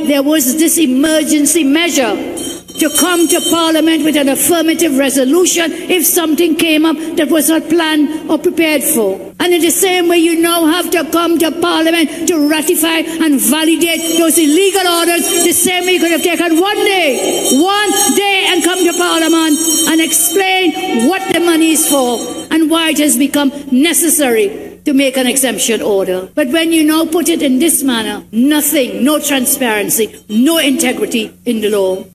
there was this emergency measure to come to Parliament with an affirmative resolution if something came up that was not planned or prepared for. And in the same way, you now have to come to Parliament to ratify and validate those illegal orders. The same way you could have taken one day and come to Parliament and explain what the money is for and why it has become necessary to make an exemption order. But when you now put it in this manner, nothing, no transparency, no integrity in the law.